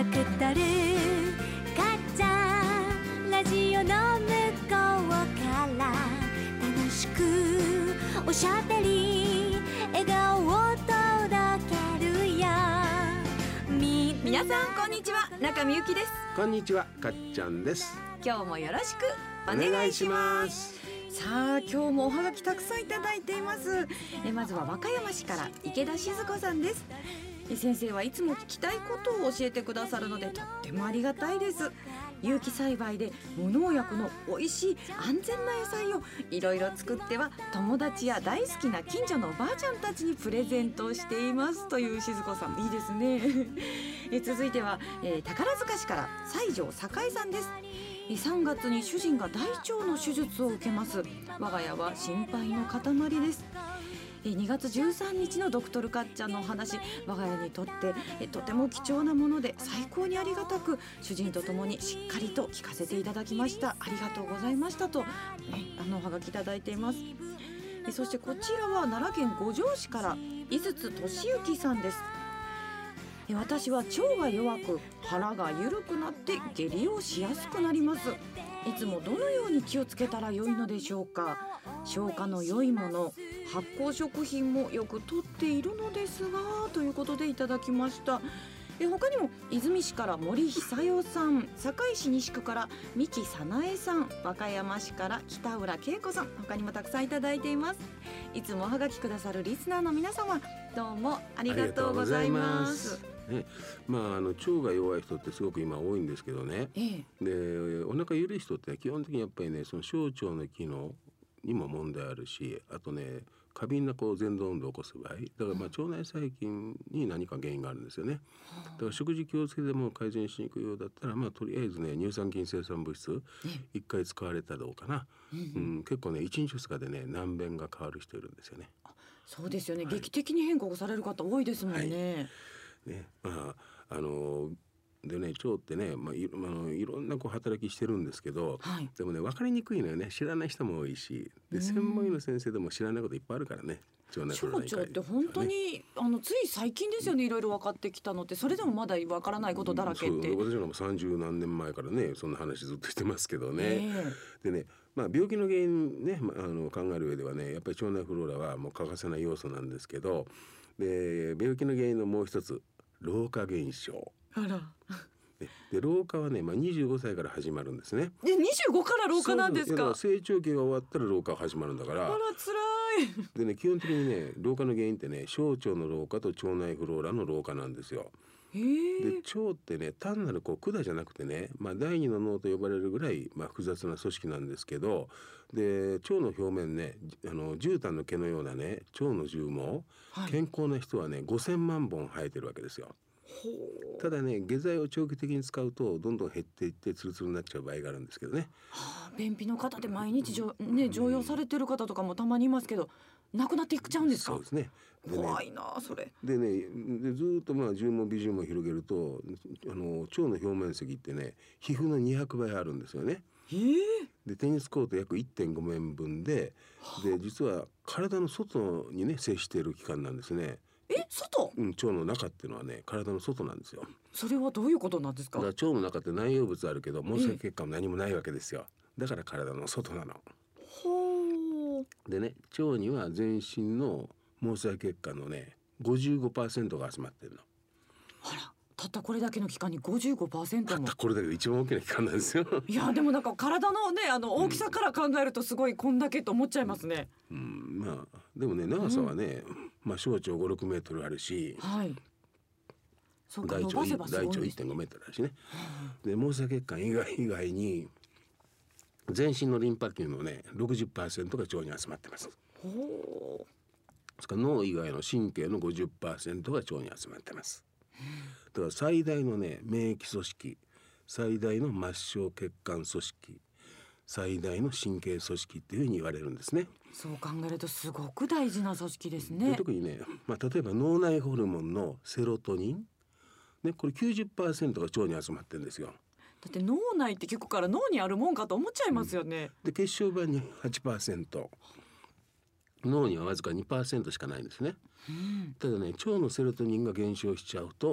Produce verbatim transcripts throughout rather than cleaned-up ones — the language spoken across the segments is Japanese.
たくたるかっちゃんラジオの向こうから楽しくおしゃべり笑顔を届けるよ。み皆さんこんにちは、中みゆきです。 こんにちは、かっちゃんです。 今日もよろしくお願いします。さあ今日もおはがきたくさんいただいています。えまずは和歌山市から池田静子さんです。え先生はいつも聞きたいことを教えてくださるのでとってもありがたいです。有機栽培で無農薬の美味しい安全な野菜をいろいろ作っては友達や大好きな近所のおばあちゃんたちにプレゼントしていますという静子さん、いいですねえ続いては、えー、宝塚市から西条栄さんです。さんがつに主人が大腸の手術を受けます。我が家は心配の塊です。にがつじゅうさんにちのドクトルかっちゃんのお話、我が家にとってとても貴重なもので最高にありがたく、主人とともにしっかりと聞かせていただきました。ありがとうございましたと、ね、あのおはがきいただいています。そしてこちらは奈良県五条市から井筒俊之さんです。私は腸が弱く腹が緩くなって下痢をしやすくなります。いつもどのように気をつけたら良いのでしょうか。消化の良いもの、発酵食品もよく摂っているのですが、ということでいただきました。え他にも泉市から森久代さん、堺市西区から三木早苗さん、和歌山市から北浦恵子さん、他にもたくさんいただいています。いつもおはがきくださるリスナーの皆様、どうもありがとうございます。 ね、まあ、あの腸が弱い人ってすごく今多いんですけどね、ええ、でお腹緩い人って基本的にやっぱりね、その小腸の機能にも問題あるし、あとね過敏なこう前動運動を起こす場合だから、まあ腸内細菌に何か原因があるんですよね。だから食事気をつけても改善しにくいようだったら、まあ、とりあえずね乳酸菌生産物質いっかい使われたらどうかな、うんうん、結構ねいちにちふつかでね難便が変わる人いるんですよね。 あ、そうですよね、はい、劇的に変化される方多いですもんね。はいね、まああのでね、腸ってね、まあ、い, あのいろんなこう働きしてるんですけど、はい、でもね分かりにくいのよね。知らない人も多いし、で専門医の先生でも知らないこといっぱいあるからね。 腸内フローラに、腸って本当に、ね、あのつい最近ですよね、いろいろ分かってきたのって。それでもまだ分からないことだらけって、 うん、私もさんじゅうなんねんまえからねそんな話ずっとしてますけどね、えー、でね、まあ、病気の原因ね、まあ、あの考える上ではねやっぱり腸内フローラはもう欠かせない要素なんですけど、で病気の原因のもう一つ、老化現象。 あらで老化はね、まあ、にじゅうごさいから始まるんですね。 でにじゅうごから老化なんですか。 そうそう、成長期が終わったら老化が始まるんだから。 あら辛い。 でね、基本的にね老化の原因ってね小腸の老化と腸内フローラの老化なんですよ。へで腸ってね単なるこう管じゃなくてね、まあ、第二の脳と呼ばれるぐらい、まあ、複雑な組織なんですけど、で腸の表面ね、あの絨毯の毛のようなね腸の絨毛、はい、健康な人はねごせんまんぼん生えてるわけですよ。ただね下剤を長期的に使うとどんどん減っていってツルツルになっちゃう場合があるんですけどね。 はあ、便秘の方で毎日じょ、ね、常用されてる方とかもたまにいますけど、なくなっていっちゃうんですか。 そうですね。でね怖いなそれでね、でずっとまあ絨毛微塵毛広げるとあの腸の表面積ってね皮膚のにひゃくばいあるんですよね。 えー、 でテニスコート約 いってんごめんぶんで、で実は体の外にね接している器官なんですね。 え、外？ うん、腸の中っていうのはね体の外なんですよ。 それはどういうことなんですか。 だから腸の中って内容物あるけど毛細血管も何もないわけですよ。だから体の外なの。 ほう。 でね、腸には全身の毛細血管のね ごじゅうごパーセント が集まってるの。 あら、たったこれだけの期間に ごじゅうごパーセント も。 たったこれだけで一番大きな期間なんですよ。 いやでもなんか体のねあの大きさから考えるとすごいこんだけと思っちゃいますね。 うん、うん、まあでもね長さはね、うん、まあ小腸ご、ろくメートルあるし、はい、そうか、大腸いってんごメートルあるしね。で毛細血管以外以外に全身のリンパ球のね ろくじゅっパーセント が腸に集まってます。ほう。それから脳以外の神経の ごじゅっパーセント が腸に集まってます。だから最大のね免疫組織、最大の末梢血管組織、最大の神経組織っていうふうに言われるんですね。 そう考えるとすごく大事な組織ですね。 で特にね、まあ、例えば脳内ホルモンのセロトニン、ね、これ きゅうじゅっパーセント が腸に集まってるんですよ。 だって脳内って聞くから脳にあるもんかと思っちゃいますよね。 うん、で血小板に はちパーセント、 脳にはわずか にパーセント しかないんですね。うん、ただね腸のセロトニンが減少しちゃうと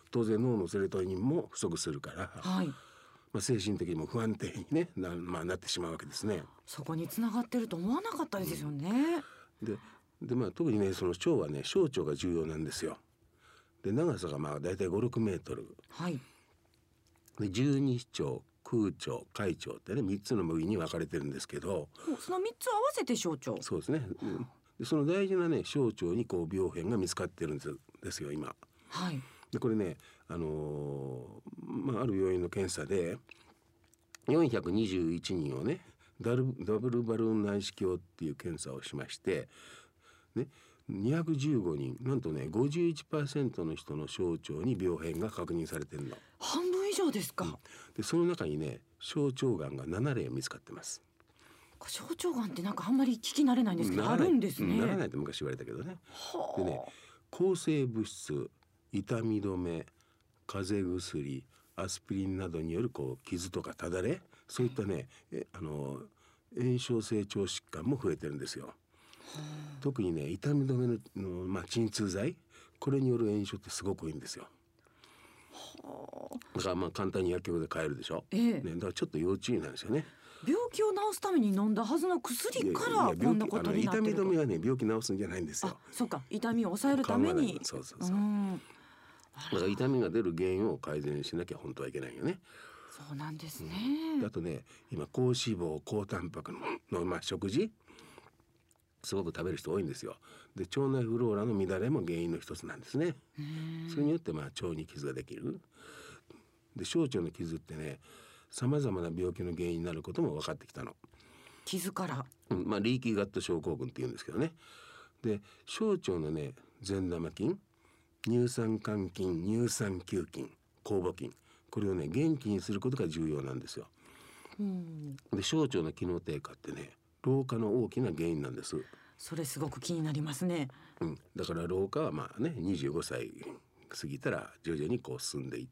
当然脳のセロトニンも不足するから、 はい、 まあ、精神的にも不安定に、ね な,、まあ、なってしまうわけですね。 そこに繋がってると思わなかったですよね。 うん、でで、まあ、特にねその腸はね小腸が重要なんですよ。で長さがまあだいたいご、ろくメートル、 はい、 で十二指腸、空腸、海腸ってねみっつの部位に分かれてるんですけど、 そのみっつ合わせて小腸。 そうですね。でその大事なね小腸にこう病変が見つかってるんですですよ今。 はい、 でこれね、あのーまあ、ある病院の検査でよんひゃくにじゅういちにんをねダルダブルバルーン内視鏡っていう検査をしまして、ね、にひゃくじゅうごにんなんとね ごじゅういちパーセント の人の小腸に病変が確認されてるの。 半分以上ですか。うん、 でその中にね小腸がんがななれい見つかってます。 小腸がんってなんかあんまり聞き慣れないんですけどあるんですね。 ならないって昔言われたけどね。でね抗生物質、痛み止め、風邪薬、アスピリンなどによるこう傷とかただれ、そういったねえあの炎症性腸疾患も増えてるんですよ。特にね痛み止め の, の、まあ、鎮痛剤これによる炎症ってすごく多いんですよ。だからまあ簡単に薬局で買えるでしょ、ええね、だからちょっと要注意なんですよね。 病気を治すために飲んだはずの薬からこんなことになってると。 痛み止めはね病気治すんじゃないんですよ。 あ、そうか、痛みを抑えるために。 そうそうそう。うんだから痛みが出る原因を改善しなきゃ本当はいけないよね。 そうなんですね。 うん、あとね今高脂肪高タンパク の, の、まあ、食事すごく食べる人多いんですよ。で腸内フローラの乱れも原因の一つなんですね。それによってまあ腸に傷ができる。で小腸の傷ってねさまざまな病気の原因になることも分かってきたの。 傷から、 うんまあ、リーキーガット症候群っていうんですけどね。で小腸のね善玉菌、乳酸桿菌、乳酸球菌、酵母菌これをね元気にすることが重要なんですよ。うんで小腸の機能低下ってね老化の大きな原因なんです。 それすごく気になりますね。 うん、だから老化はまあねにじゅうごさい過ぎたら徐々にこう進んでいって、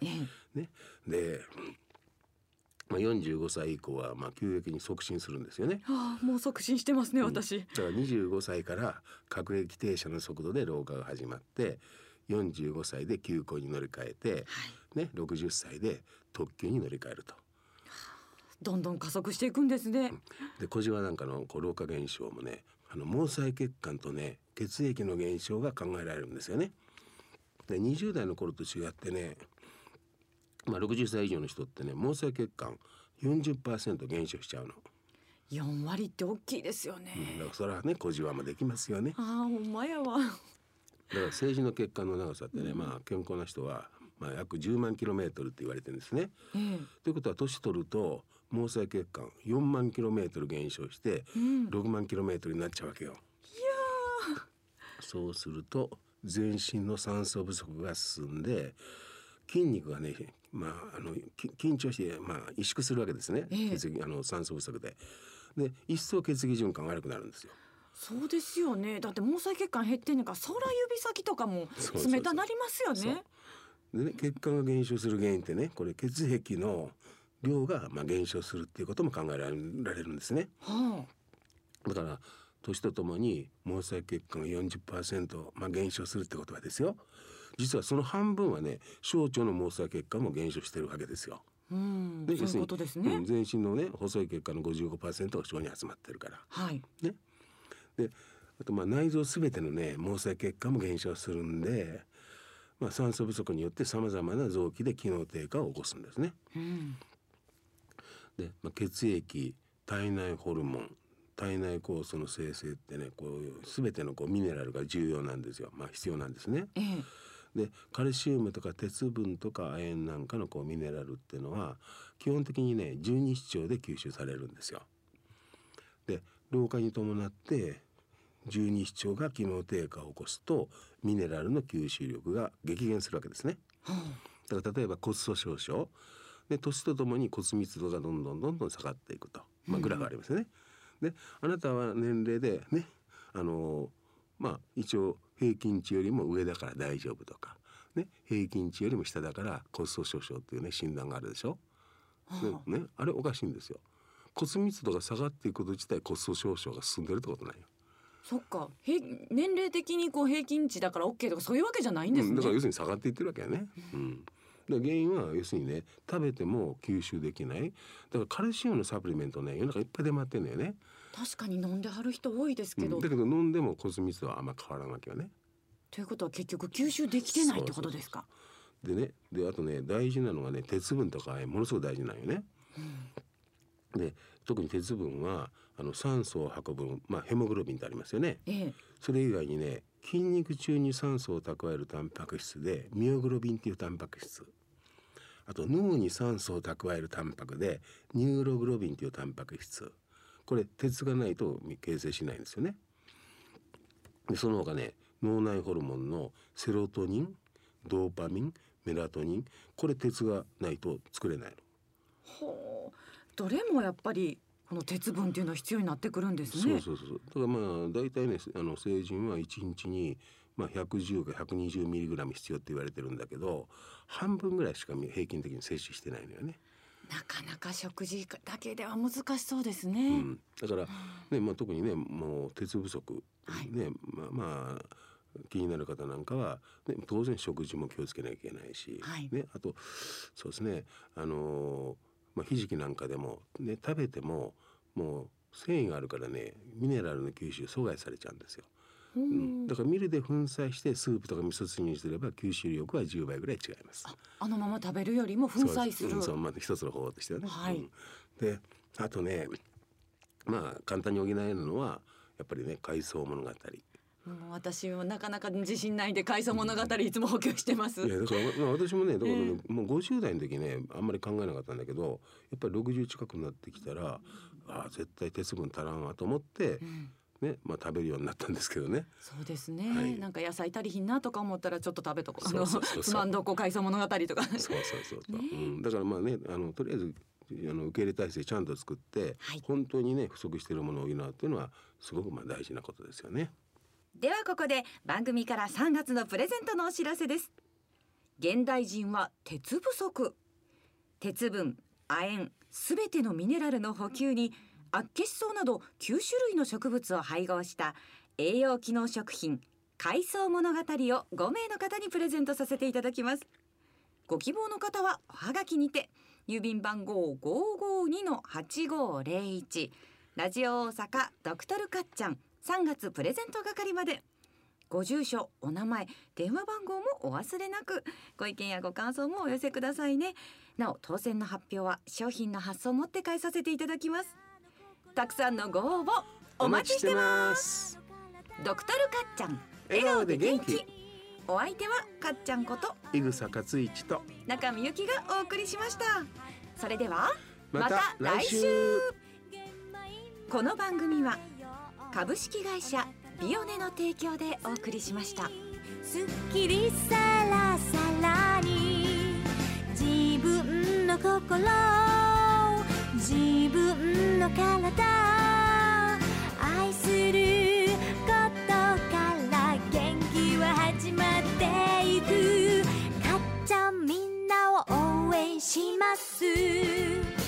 ね、で、まあ、よんじゅうごさい以降はまあ急激に促進するんですよね。 はあ、もう促進してますね、私。 うん、だからにじゅうごさいから各駅停車の速度で老化が始まってよんじゅうごさいで急行に乗り換えて、はいね、ろくじゅっさいで特急に乗り換えると。 どんどん加速していくんですね。 で小じわなんかのこう老化現象もねあの毛細血管とね血液の減少が考えられるんですよね。でにじゅう代の頃と違ってね、まあ、ろくじゅっさい以上の人ってね毛細血管 よんじゅっパーセント 減少しちゃうの。 よんわりって大きいですよね。 うん、だからそれはね小じわもできますよね。 ああほんまやわ。 だから政治の血管の長さってね、うん、まあ健康な人は、まあ、約じゅうまんキロメートルって言われてるんですね。ええ、ということは年取ると毛細血管よんまんキロメートル減少して、うん、ろくまんキロメートルになっちゃうわけよ。いやそうすると全身の酸素不足が進んで筋肉がね、まあ、あの緊張して、まあ、萎縮するわけですね、ええ、血液あの酸素不足でで一層血液循環が悪くなるんですよ。 そうですよね。だって毛細血管減ってんのからそら指先とかも冷たなりますよね。そうそうそうでね血管が減少する原因ってねこれ血液の量がまあ減少するっていうことも考えられるんですね。はあ、だから年とともに毛細血管が よんじゅっパーセント、まあ、減少するってことはですよ実はその半分はね小腸の毛細血管も減少してるわけですよ。 うんでそういうことですね。 うん、全身のね細い血管の ごじゅうごパーセント が小に集まってるから、はいね、であとまあ内臓すべてのね毛細血管も減少するんで、まあ、酸素不足によってさまざまな臓器で機能低下を起こすんですね。うんでまあ、血液、体内ホルモン、体内酵素の生成ってねこう全てのこうミネラルが重要なんですよ、まあ、必要なんですね。ええ、でカルシウムとか鉄分とか亜鉛なんかのこうミネラルっていうのは基本的にね十二指腸で吸収されるんですよ。で老化に伴って十二指腸が機能低下を起こすとミネラルの吸収力が激減するわけですね。だから例えば骨粗しょう症で年とともに骨密度がどんどんどんどん下がっていくと、まあ、グラフありますよね。であなたは年齢でねあのまあ一応平均値よりも上だから大丈夫とか、ね、平均値よりも下だから骨粗しょう症っていうね診断があるでしょ。はあね、あれおかしいんですよ。骨密度が下がっていくこと自体骨粗しょう症が進んでるってことないよ。 そっか、年齢的にこう平均値だから OK とかそういうわけじゃないんですね、 うん、だから要するに下がっていってるわけやね、うんうん、だから原因は要するにね食べても吸収できない。だからカルシウムのサプリメントね世の中いっぱい出回ってんだよね。 確かに飲んではる人多いですけど、 うん、だけど飲んでも骨密度はあんま変わらんわけよね。 ということは結局吸収できてないってことですか。 そうそうそうでね、であとね大事なのがね鉄分とかものすごく大事なんよね、うん、で特に鉄分はあの酸素を運ぶ、まあ、ヘモグロビンってありますよね、ええ、それ以外にね筋肉中に酸素を蓄えるタンパク質でミオグロビンっていうタンパク質、あと脳に酸素を蓄えるタンパクでニューログロビンっていうタンパク質、これ鉄がないと形成しないんですよね。でその他ね脳内ホルモンのセロトニン、ドーパミン、メラトニン、これ鉄がないと作れないの。 ほう、どれもやっぱりこの鉄分っていうのは必要になってくるんですね。 そうそうそう。だからまあ大体ねあの成人はいちにちにまあひゃくじゅうかひゃくにじゅうミリグラム必要って言われてるんだけど、半分ぐらいしか平均的に摂取してないのよね。 なかなか食事だけでは難しそうですね、 うん、だから、ねまあ、特にねもう鉄不足、はい、ねまあ、まあ気になる方なんかは、ね、当然食事も気をつけなきゃいけないし、はいね、あとそうですねあのーまあ、ひじきなんかでも、ね、食べてももう繊維があるからねミネラルの吸収阻害されちゃうんですよ。うん、だからミルで粉砕してスープとか味噌汁にすれば吸収力はじゅうばいぐらい違います。 あ, あのまま食べるよりも粉砕する。 そうそう、まあ、一つの方法としてはね、 はい、 うん、であとねまあ簡単に補えるのはやっぱりね海藻物語。 もう私はなかなか自信ないんで海藻物語いつも補給してます。 いやだから、まあ、私もねだからね、えー、もうごじゅう代の時ねあんまり考えなかったんだけどやっぱりろくじゅう近くになってきたらあ絶対鉄分足らんわと思って、うんねまあ、食べるようになったんですけどね。 そうですね、はい、なんか野菜足りひんなとか思ったらちょっと食べとこうつまんどこ海藻物語とかそうそうそうそう、ねうん、だからまあねあのとりあえずあの受け入れ体制ちゃんと作って、はい、本当にね不足しているものを補うっていうのはすごくまあ大事なことですよね。 ではここで番組からさんがつのプレゼントのお知らせです。現代人は鉄不足、鉄分、亜鉛、すべてのミネラルの補給にアッケシソウなどきゅうしゅるいの植物を配合した栄養機能食品海藻物語をごめいの方にプレゼントさせていただきます。ご希望の方はおはがきにて郵便番号 ごーごーにのはちごーぜろいち ラジオ大阪ドクトルかっちゃんさんがつプレゼント係まで。ご住所、お名前、電話番号もお忘れなく。ご意見やご感想もお寄せくださいね。なお当選の発表は商品の発送をもって返させていただきます。たくさんのご応募お待ちしてます。ドクトルかっちゃん笑顔で元気。お相手はかっちゃんこと井草勝一と中見ゆきがお送りしました。それではまた来週。 この番組は株式会社ビオネの提供でお送りしました。 すっきりさらさらに自分の心自分の体愛することから元気は始まっていく。かっちゃんみんなを応援します。